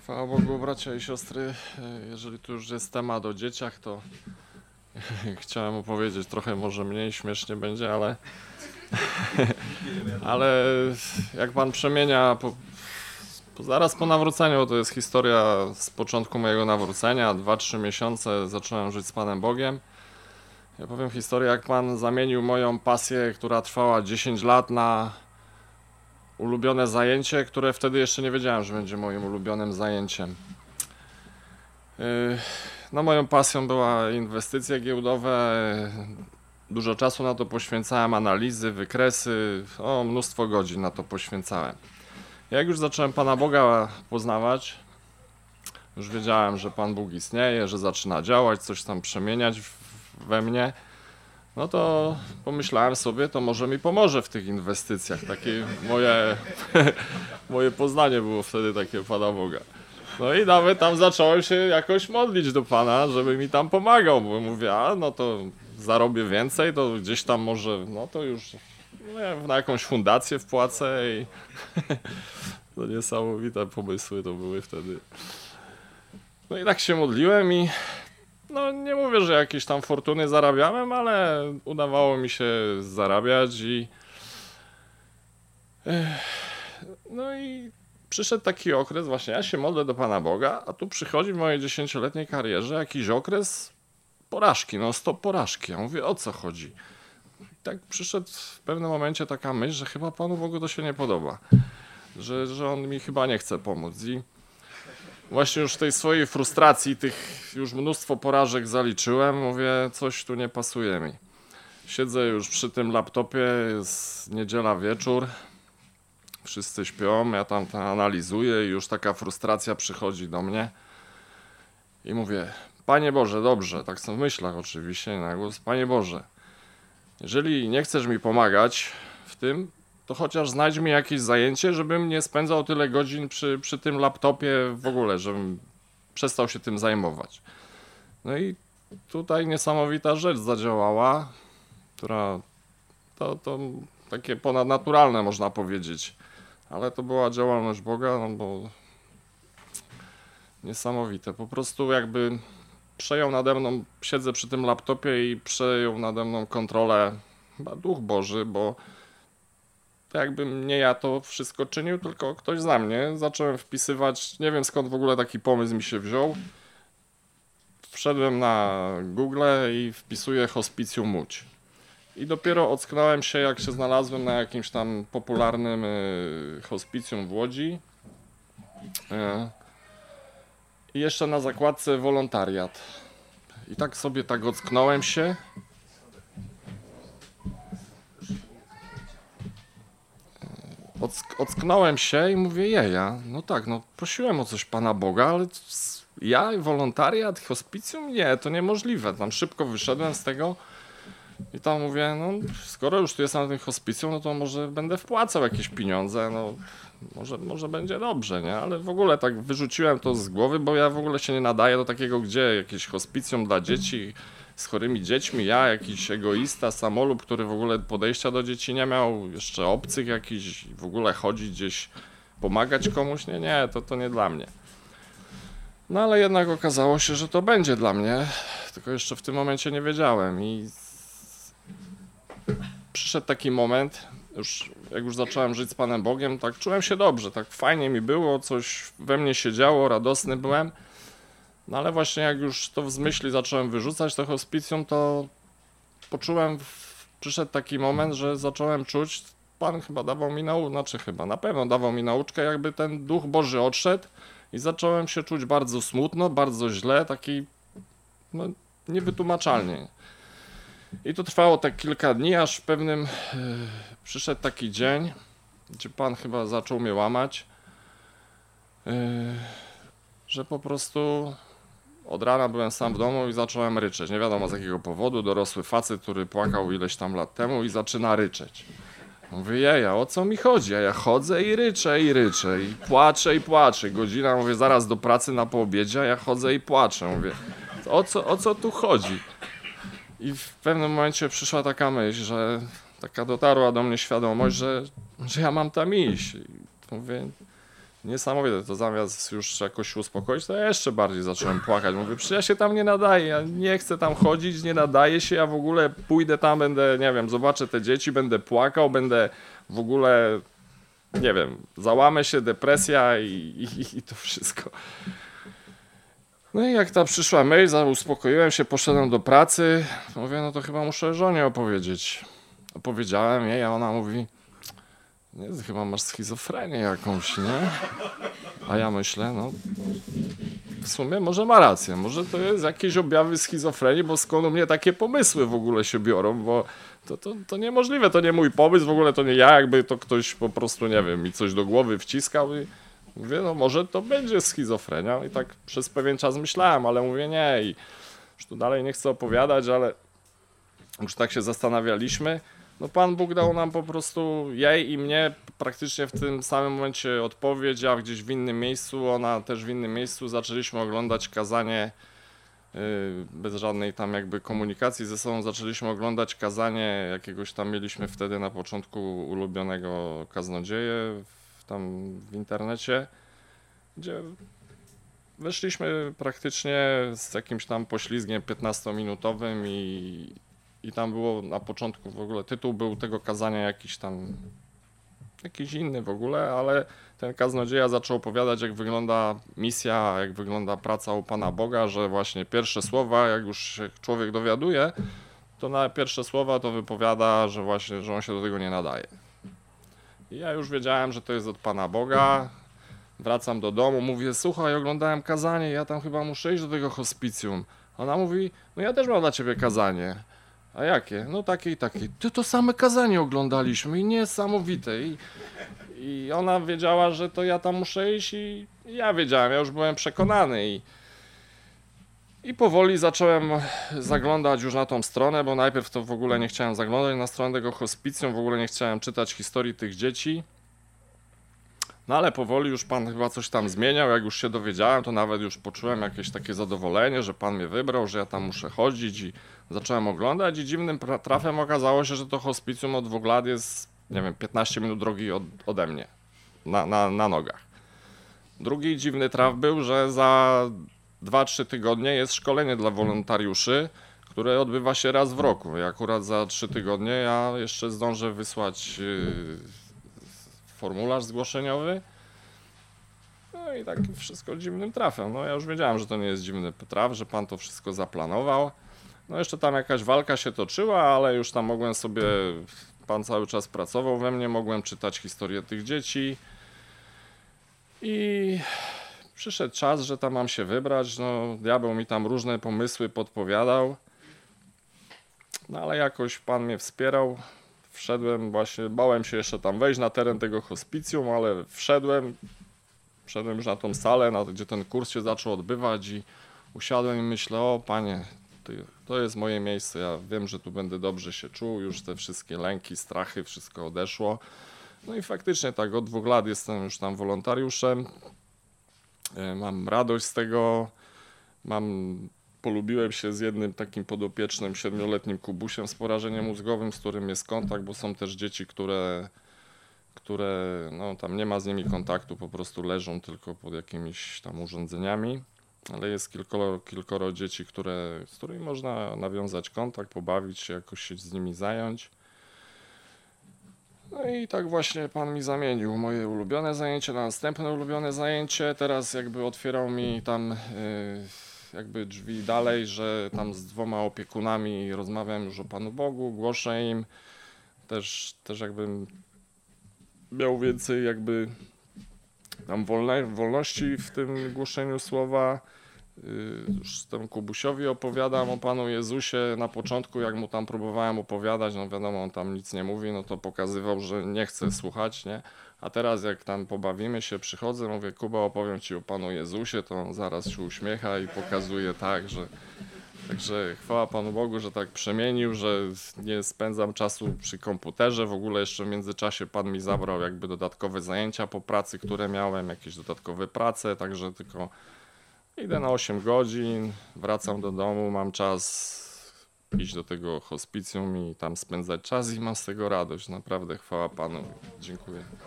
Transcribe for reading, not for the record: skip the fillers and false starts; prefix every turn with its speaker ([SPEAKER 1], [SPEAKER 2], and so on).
[SPEAKER 1] Chwała Bogu, bracia i siostry, jeżeli tu już jest temat o dzieciach, to chciałem opowiedzieć trochę, może mniej śmiesznie będzie, ale jak Pan przemienia, zaraz po nawróceniu, to jest historia z początku mojego nawrócenia, 2-3 miesiące zacząłem żyć z Panem Bogiem. Ja powiem historię, jak Pan zamienił moją pasję, która trwała 10 lat, na ulubione zajęcie, które wtedy jeszcze nie wiedziałem, że będzie moim ulubionym zajęciem. No, moją pasją była inwestycje giełdowe, dużo czasu na to poświęcałem, analizy, wykresy, mnóstwo godzin na to poświęcałem. Jak już zacząłem Pana Boga poznawać, już wiedziałem, że Pan Bóg istnieje, że zaczyna działać, coś tam przemieniać we mnie, no to pomyślałem sobie, to może mi pomoże w tych inwestycjach. Takie moje poznanie było wtedy takie Pana Boga. No i nawet tam zacząłem się jakoś modlić do Pana, żeby mi tam pomagał, bo mówię, no to zarobię więcej, to gdzieś tam może, no to już na jakąś fundację wpłacę i to niesamowite pomysły to były wtedy. No i tak się modliłem i no nie mówię, że jakieś tam fortuny zarabiałem, ale udawało mi się zarabiać no i przyszedł taki okres, właśnie ja się modlę do Pana Boga, a tu przychodzi w mojej 10-letniej karierze jakiś okres porażki, no stop porażki. Ja mówię, o co chodzi? I tak przyszedł w pewnym momencie taka myśl, że chyba Panu Bogu to się nie podoba, że On mi chyba nie chce pomóc. I właśnie już w tej swojej frustracji, tych już mnóstwo porażek zaliczyłem, mówię, coś tu nie pasuje mi. Siedzę już przy tym laptopie, jest niedziela wieczór, wszyscy śpią, ja tam to analizuję i już taka frustracja przychodzi do mnie. I mówię, Panie Boże, dobrze, tak są w myślach oczywiście, na głos, Panie Boże, jeżeli nie chcesz mi pomagać w tym, to chociaż znajdź mi jakieś zajęcie, żebym nie spędzał tyle godzin przy tym laptopie w ogóle, żebym przestał się tym zajmować. No i tutaj niesamowita rzecz zadziałała, która to takie ponadnaturalne można powiedzieć, ale to była działalność Boga, no bo niesamowite. Po prostu jakby przejął nade mną, siedzę przy tym laptopie i przejął nade mną kontrolę chyba Duch Boży, bo to jakbym nie ja to wszystko czynił, tylko ktoś za mnie. Zacząłem wpisywać, nie wiem skąd w ogóle taki pomysł mi się wziął. Wszedłem na Google i wpisuję Hospicjum Łódź. I dopiero ocknąłem się, jak się znalazłem na jakimś tam popularnym hospicjum w Łodzi. I jeszcze na zakładce wolontariat. I tak sobie ocknąłem się. Ocknąłem się i mówię, no tak, no prosiłem o coś Pana Boga, ale ja wolontariat, hospicjum? Nie, to niemożliwe. Tam szybko wyszedłem z tego i tam mówię, no skoro już tu jestem na tym hospicjum, no to może będę wpłacał jakieś pieniądze, no może będzie dobrze, nie? Ale w ogóle tak wyrzuciłem to z głowy, bo ja w ogóle się nie nadaję do takiego, gdzie jakieś hospicjum dla dzieci, z chorymi dziećmi, ja jakiś egoista, samolub, który w ogóle podejścia do dzieci nie miał, jeszcze obcych jakiś, w ogóle chodzić gdzieś, pomagać komuś, nie, to nie dla mnie. No ale jednak okazało się, że to będzie dla mnie, tylko jeszcze w tym momencie nie wiedziałem i przyszedł taki moment, jak już zacząłem żyć z Panem Bogiem, tak czułem się dobrze, tak fajnie mi było, coś we mnie się działo, radosny byłem. No ale właśnie jak już to z myśli zacząłem wyrzucać to hospicjum, to poczułem, przyszedł taki moment, że zacząłem czuć, Pan chyba dawał mi na pewno dawał mi nauczkę, jakby ten Duch Boży odszedł i zacząłem się czuć bardzo smutno, bardzo źle, taki niewytłumaczalnie. I to trwało tak kilka dni, aż w pewnym przyszedł taki dzień, gdzie Pan chyba zaczął mnie łamać, że po prostu od rana byłem sam w domu i zacząłem ryczeć. Nie wiadomo z jakiego powodu, dorosły facet, który płakał ileś tam lat temu i zaczyna ryczeć. Mówię, o co mi chodzi? A ja chodzę i ryczę, i płaczę. Godzina, mówię, zaraz do pracy na poobiedzie, a ja chodzę i płaczę. Mówię, o co tu chodzi? I w pewnym momencie przyszła taka myśl, że taka dotarła do mnie świadomość, że ja mam tam iść. I mówię, Niesamowite, to zamiast już jakoś się uspokoić, to ja jeszcze bardziej zacząłem płakać. Mówię, przecież ja się tam nie nadaję, ja nie chcę tam chodzić, nie nadaję się, ja w ogóle pójdę tam, będę, nie wiem, zobaczę te dzieci, będę płakał, będę w ogóle, nie wiem, załamę się, depresja i to wszystko. No i jak ta przyszła mail, uspokoiłem się, poszedłem do pracy, mówię, no to chyba muszę żonie opowiedzieć. Opowiedziałem jej, a ona mówi, nie, ty chyba masz schizofrenię jakąś, nie? A ja myślę, no w sumie może ma rację, może to jest jakieś objawy schizofrenii, bo skąd u mnie takie pomysły w ogóle się biorą, bo to niemożliwe, to nie mój pomysł, w ogóle to nie ja, jakby to ktoś po prostu, nie wiem, mi coś do głowy wciskał i mówię, no może to będzie schizofrenia i tak przez pewien czas myślałem, ale mówię nie i już tu dalej nie chcę opowiadać, ale już tak się zastanawialiśmy. No Pan Bóg dał nam po prostu, jej i mnie, praktycznie w tym samym momencie odpowiedź, ja gdzieś w innym miejscu, ona też w innym miejscu, zaczęliśmy oglądać kazanie, bez żadnej tam jakby komunikacji ze sobą, zaczęliśmy oglądać kazanie jakiegoś tam, mieliśmy wtedy na początku ulubionego kaznodzieję tam w internecie, gdzie weszliśmy praktycznie z jakimś tam poślizgiem 15-minutowym i tam było na początku w ogóle, tytuł był tego kazania jakiś inny w ogóle, ale ten kaznodzieja zaczął opowiadać, jak wygląda misja, jak wygląda praca u Pana Boga, że właśnie pierwsze słowa, jak już się człowiek dowiaduje, to na pierwsze słowa to wypowiada, że właśnie, że on się do tego nie nadaje. I ja już wiedziałem, że to jest od Pana Boga. Wracam do domu, mówię, słuchaj, oglądałem kazanie, ja tam chyba muszę iść do tego hospicjum. Ona mówi, no ja też mam dla ciebie kazanie. A jakie? No takie i takie. Ty to same kazanie oglądaliśmy i niesamowite. I ona wiedziała, że to ja tam muszę iść i ja wiedziałem, ja już byłem przekonany. I powoli zacząłem zaglądać już na tą stronę, bo najpierw to w ogóle nie chciałem zaglądać na stronę tego hospicjum, w ogóle nie chciałem czytać historii tych dzieci. No ale powoli już Pan chyba coś tam zmieniał, jak już się dowiedziałem, to nawet już poczułem jakieś takie zadowolenie, że Pan mnie wybrał, że ja tam muszę chodzić i zacząłem oglądać i dziwnym trafem okazało się, że to hospicjum od 2 lat jest, nie wiem, 15 minut drogi ode mnie, na nogach. Drugi dziwny traf był, że za 2-3 tygodnie jest szkolenie dla wolontariuszy, które odbywa się raz w roku i akurat za 3 tygodnie ja jeszcze zdążę wysłać formularz zgłoszeniowy. No i tak wszystko dziwnym trafem. No ja już wiedziałem, że to nie jest dziwny traf, że Pan to wszystko zaplanował. No jeszcze tam jakaś walka się toczyła, ale już tam mogłem sobie, Pan cały czas pracował we mnie, mogłem czytać historię tych dzieci. I przyszedł czas, że tam mam się wybrać. No diabeł mi tam różne pomysły podpowiadał. No ale jakoś Pan mnie wspierał. Wszedłem właśnie, bałem się jeszcze tam wejść na teren tego hospicjum, ale wszedłem już na tą salę, gdzie ten kurs się zaczął odbywać i usiadłem i myślę, o Panie, to jest moje miejsce, ja wiem, że tu będę dobrze się czuł, już te wszystkie lęki, strachy, wszystko odeszło. No i faktycznie tak, od 2 lat jestem już tam wolontariuszem, mam radość z tego, polubiłem się z jednym takim podopiecznym 7-letnim Kubusiem z porażeniem mózgowym, z którym jest kontakt, bo są też dzieci, które no tam nie ma z nimi kontaktu, po prostu leżą tylko pod jakimiś tam urządzeniami, ale jest kilkoro dzieci, z którymi można nawiązać kontakt, pobawić się, jakoś się z nimi zająć. No i tak właśnie Pan mi zamienił moje ulubione zajęcie na następne ulubione zajęcie. Teraz jakby otwierał mi tam jakby drzwi dalej, że tam z 2 opiekunami rozmawiam już o Panu Bogu, głoszę im. Też jakbym miał więcej jakby tam wolności w tym głoszeniu słowa. Już temu Kubusiowi opowiadam o Panu Jezusie. Na początku, jak mu tam próbowałem opowiadać, no wiadomo, on tam nic nie mówi, no to pokazywał, że nie chce słuchać, nie? A teraz jak tam pobawimy się, przychodzę, mówię, Kuba, opowiem Ci o Panu Jezusie, to on zaraz się uśmiecha i pokazuje tak, że także chwała Panu Bogu, że tak przemienił, że nie spędzam czasu przy komputerze. W ogóle jeszcze w międzyczasie Pan mi zabrał jakby dodatkowe zajęcia po pracy, które miałem, jakieś dodatkowe prace, także tylko idę na 8 godzin, wracam do domu, mam czas iść do tego hospicjum i tam spędzać czas i mam z tego radość. Naprawdę chwała Panu. Dziękuję.